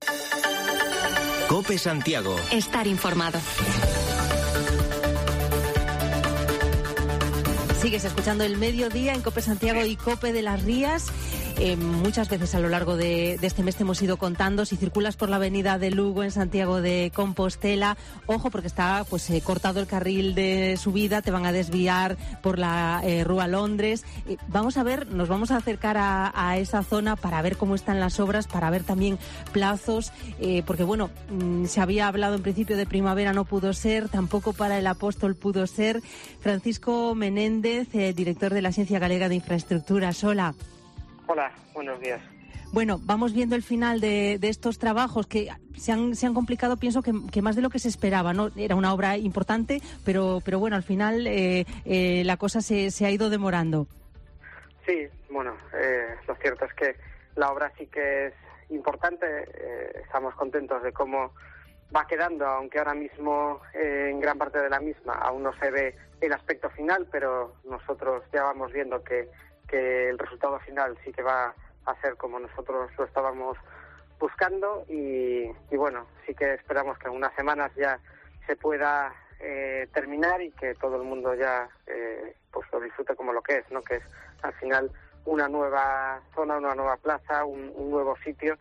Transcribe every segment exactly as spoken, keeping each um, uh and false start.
COPE Santiago. Estar informado. Sigues escuchando El Mediodía en COPE Santiago y COPE de las Rías. Eh, muchas veces a lo largo de, de este mes te hemos ido contando. Si circulas por la avenida de Lugo en Santiago de Compostela, ojo porque está pues eh, cortado el carril de subida, te van a desviar por la eh, Rúa Londres. Eh, vamos a ver, nos vamos a acercar a, a esa zona para ver cómo están las obras, para ver también plazos, eh, porque bueno, mmm, se había hablado en principio de primavera, no pudo ser, tampoco para el Apóstol pudo ser. Francisco Menéndez, eh, director de la Agencia Galega de Infraestructuras. Hola. Hola, buenos días. Bueno, vamos viendo el final de, de estos trabajos que se han, se han complicado, pienso que, que más de lo que se esperaba, ¿no? Era una obra importante, pero, pero bueno, al final eh, eh, la cosa se, se ha ido demorando. Sí, bueno, eh, lo cierto es que la obra sí que es importante, eh, estamos contentos de cómo va quedando, aunque ahora mismo eh, en gran parte de la misma aún no se ve el aspecto final, pero nosotros ya vamos viendo que que el resultado final sí que va a ser como nosotros lo estábamos buscando y, y bueno, sí que esperamos que en unas semanas ya se pueda eh, terminar y que todo el mundo ya eh, pues lo disfrute como lo que es, ¿no? Que es al final una nueva zona, una nueva plaza, un, un nuevo sitio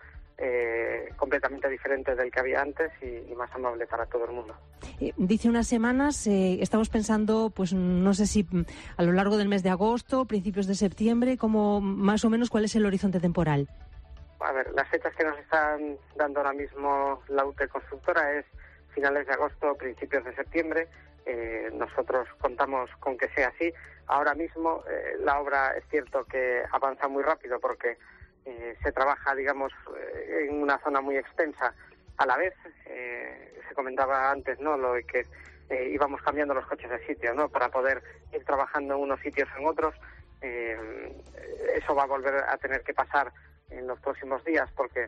eh, completamente diferente del que había antes y, y más amable para todo el mundo. Eh, dice unas semanas, eh, estamos pensando, pues no sé si a lo largo del mes de agosto, principios de septiembre, como más o menos cuál es el horizonte temporal. A ver, las fechas que nos están dando ahora mismo la U T E Constructora es finales de agosto, principios de septiembre. Eh, nosotros contamos con que sea así. Ahora mismo eh, la obra es cierto que avanza muy rápido porque eh, se trabaja, digamos, eh, en una zona muy extensa a la vez. Eh, se comentaba antes, ¿no?, lo de que eh, íbamos cambiando los coches de sitio, ¿no?, para poder ir trabajando en unos sitios en otros. Eh, eso va a volver a tener que pasar en los próximos días porque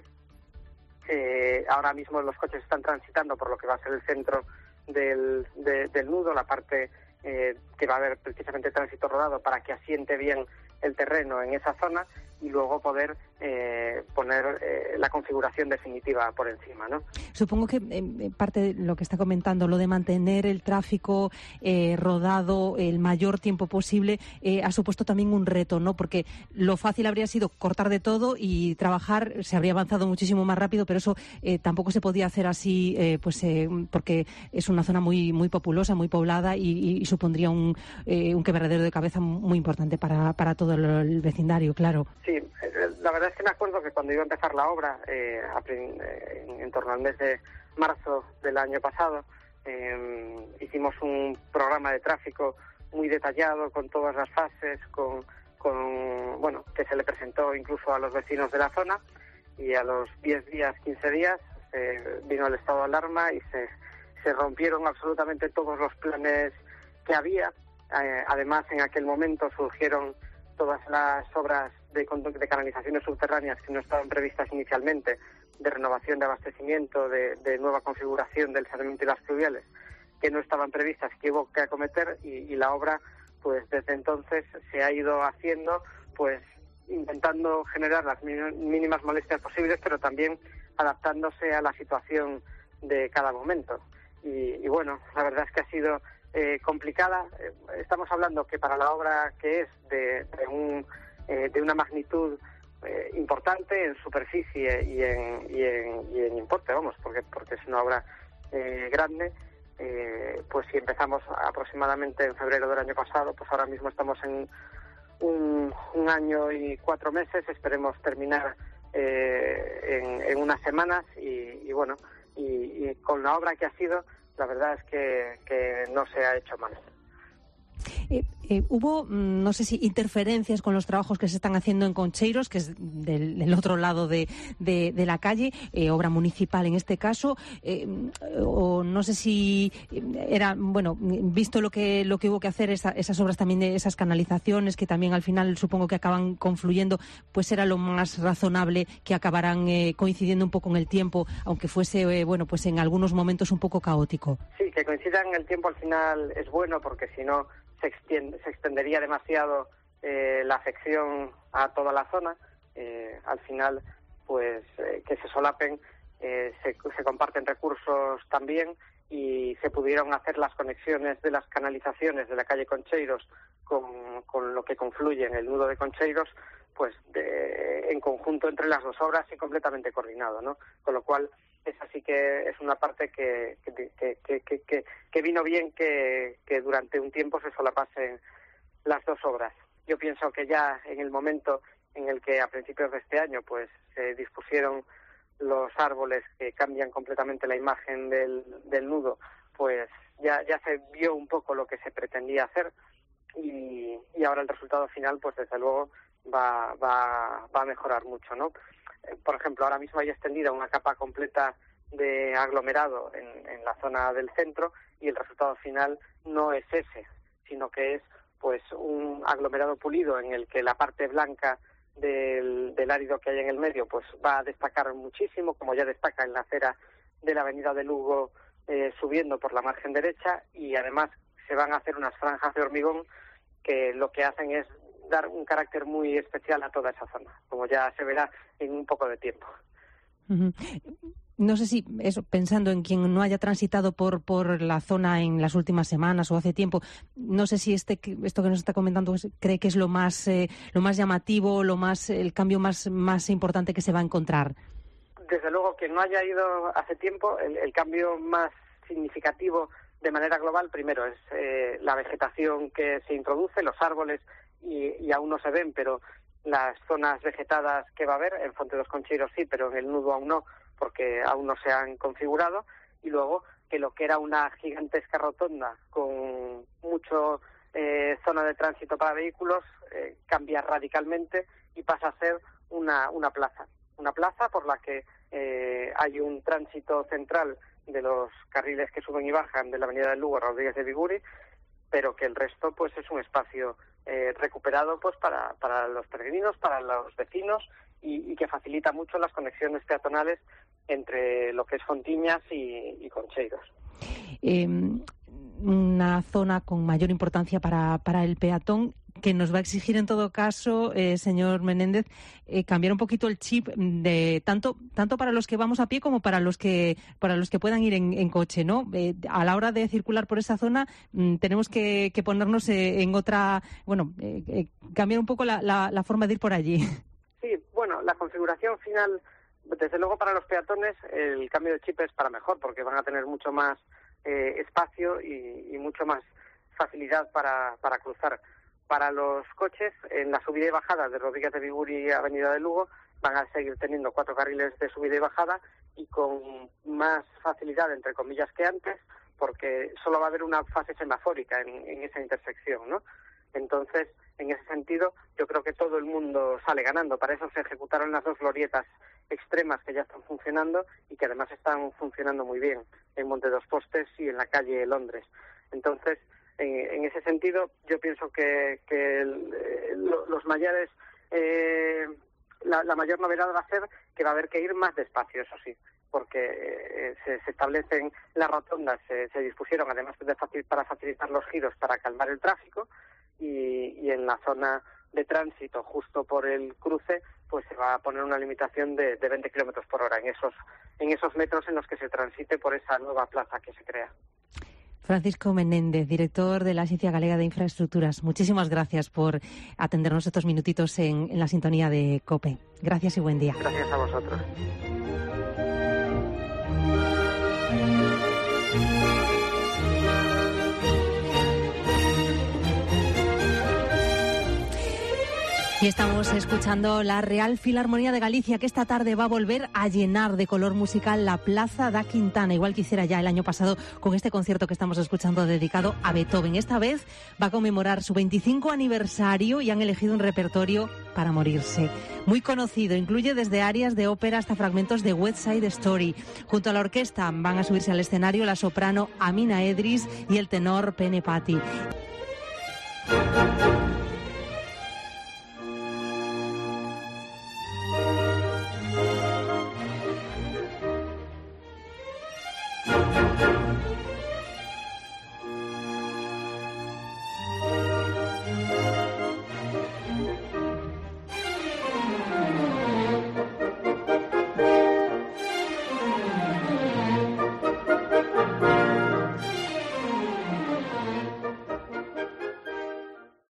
eh, ahora mismo los coches están transitando por lo que va a ser el centro del, de, del nudo, la parte eh, que va a haber precisamente tránsito rodado para que asiente bien el terreno en esa zona y luego poder eh, poner eh, la configuración definitiva por encima, ¿no? Supongo que eh, parte de lo que está comentando, lo de mantener el tráfico eh, rodado el mayor tiempo posible, eh, ha supuesto también un reto, ¿no? Porque lo fácil habría sido cortar de todo y trabajar, se habría avanzado muchísimo más rápido, pero eso eh, tampoco se podía hacer así, eh, pues eh, porque es una zona muy muy populosa, muy poblada y, y, y supondría un, eh, un quebradero de cabeza muy importante para, para todo el, el vecindario, claro. Sí, la verdad es que me acuerdo que cuando iba a empezar la obra, eh, en, en torno al mes de marzo del año pasado, eh, hicimos un programa de tráfico muy detallado con todas las fases, con, con bueno, que se le presentó incluso a los vecinos de la zona y a los diez días, quince días eh, vino el estado de alarma y se, se rompieron absolutamente todos los planes que había. Eh, además, en aquel momento surgieron todas las obras de, de canalizaciones subterráneas que no estaban previstas inicialmente, de renovación de abastecimiento, de, de nueva configuración del saneamiento y las pluviales, que no estaban previstas, que hubo que acometer y, y la obra, pues desde entonces se ha ido haciendo, pues intentando generar las mínimas molestias posibles, pero también adaptándose a la situación de cada momento. Y, y bueno, la verdad es que ha sido eh, complicada. Eh, estamos hablando que para la obra que es de, de, un, eh, de una magnitud eh, importante en superficie y en, y en, y en importe, vamos, porque, porque es una obra eh, grande, eh, pues si empezamos aproximadamente en febrero del año pasado, pues ahora mismo estamos en un, un año y cuatro meses, esperemos terminar eh, en, en unas semanas y, y bueno, y, y con la obra que ha sido, la verdad es que, que no se ha hecho mal. Eh, eh, hubo, no sé si interferencias con los trabajos que se están haciendo en Concheiros, que es del, del otro lado de, de, de la calle, eh, obra municipal en este caso, eh, o no sé si era, bueno, visto lo que lo que hubo que hacer, esa, esas obras también de esas canalizaciones que también al final supongo que acaban confluyendo, pues era lo más razonable que acabaran eh, coincidiendo un poco en el tiempo, aunque fuese, eh, bueno, pues en algunos momentos un poco caótico. Sí, que coincidan en el tiempo al final es bueno, porque si no se, extiende, se extendería demasiado eh, la afección a toda la zona. Eh, al final, pues eh, que se solapen eh, se, se comparten recursos también y se pudieron hacer las conexiones de las canalizaciones de la calle Concheiros con, con lo que confluye en el nudo de Concheiros, pues de, en conjunto entre las dos obras y completamente coordinado, ¿no? Con lo cual, esa sí que es una parte que, que, que, que, que, que vino bien que, que durante un tiempo se solapasen las dos obras. Yo pienso que ya en el momento en el que a principios de este año pues se dispusieron los árboles que cambian completamente la imagen del, del nudo, pues ya, ya se vio un poco lo que se pretendía hacer y, y ahora el resultado final pues desde luego va, va, va a mejorar mucho, ¿no? Por ejemplo, ahora mismo hay extendida una capa completa de aglomerado en, en la zona del centro y el resultado final no es ese, sino que es pues un aglomerado pulido en el que la parte blanca del, del árido que hay en el medio pues va a destacar muchísimo, como ya destaca en la acera de la avenida de Lugo eh, subiendo por la margen derecha, y además se van a hacer unas franjas de hormigón que lo que hacen es dar un carácter muy especial a toda esa zona, como ya se verá en un poco de tiempo. Uh-huh. No sé si, eso, pensando en quien no haya transitado por por la zona en las últimas semanas o hace tiempo, no sé si este esto que nos está comentando cree que es lo más eh, lo más llamativo, lo más el cambio más más importante que se va a encontrar. Desde luego, quien no haya ido hace tiempo, el, el cambio más significativo de manera global, primero, es eh, la vegetación que se introduce, los árboles, y, y aún no se ven, pero las zonas vegetadas que va a haber, en Fonte dos Concheiros sí, pero en el nudo aún no, porque aún no se han configurado, y luego que lo que era una gigantesca rotonda con mucho eh, zona de tránsito para vehículos eh, cambia radicalmente y pasa a ser una, una plaza, una plaza por la que eh, hay un tránsito central de los carriles que suben y bajan de la avenida del Lugo a Rodríguez de Biguri, pero que el resto pues es un espacio eh, recuperado pues para, para los peregrinos, para los vecinos y, y que facilita mucho las conexiones peatonales entre lo que es Fontiñas y, y Concheiros. Eh, una zona con mayor importancia para, para el peatón, que nos va a exigir en todo caso, eh, señor Menéndez, eh, cambiar un poquito el chip de tanto tanto para los que vamos a pie como para los que para los que puedan ir en, en coche, ¿no? Eh, a la hora de circular por esa zona mm, tenemos que, que ponernos eh, en otra, bueno, eh, eh, cambiar un poco la, la, la forma de ir por allí. Sí, bueno, la configuración final, desde luego para los peatones el cambio de chip es para mejor, porque van a tener mucho más eh, espacio y, y mucho más facilidad para, para cruzar. Para los coches, en la subida y bajada de Rodríguez de Biguri a Avenida de Lugo, van a seguir teniendo cuatro carriles de subida y bajada y con más facilidad, entre comillas, que antes, porque solo va a haber una fase semafórica en, en esa intersección, ¿no? Entonces, en ese sentido, yo creo que todo el mundo sale ganando. Para eso se ejecutaron las dos glorietas extremas que ya están funcionando y que además están funcionando muy bien en Monte dos Postes y en la calle Londres. Entonces, En, en ese sentido, yo pienso que, que el, lo, los mayores, eh, la, la mayor novedad va a ser que va a haber que ir más despacio, eso sí, porque eh, se, se establecen las rotondas, se, se dispusieron además de facil, para facilitar los giros, para calmar el tráfico, y, y en la zona de tránsito, justo por el cruce, pues se va a poner una limitación de, de veinte kilómetros por hora en esos, en esos metros en los que se transite por esa nueva plaza que se crea. Francisco Menéndez, director de la Agencia Galega de Infraestructuras. Muchísimas gracias por atendernos estos minutitos en, en la sintonía de COPE. Gracias y buen día. Gracias a vosotros. Y estamos escuchando la Real Filarmonía de Galicia, que esta tarde va a volver a llenar de color musical la Plaza da Quintana, igual que hiciera ya el año pasado con este concierto que estamos escuchando dedicado a Beethoven. Esta vez va a conmemorar su veinticinco aniversario y han elegido un repertorio para morirse. Muy conocido, incluye desde arias de ópera hasta fragmentos de West Side Story. Junto a la orquesta van a subirse al escenario la soprano Amina Edris y el tenor Pene Patti.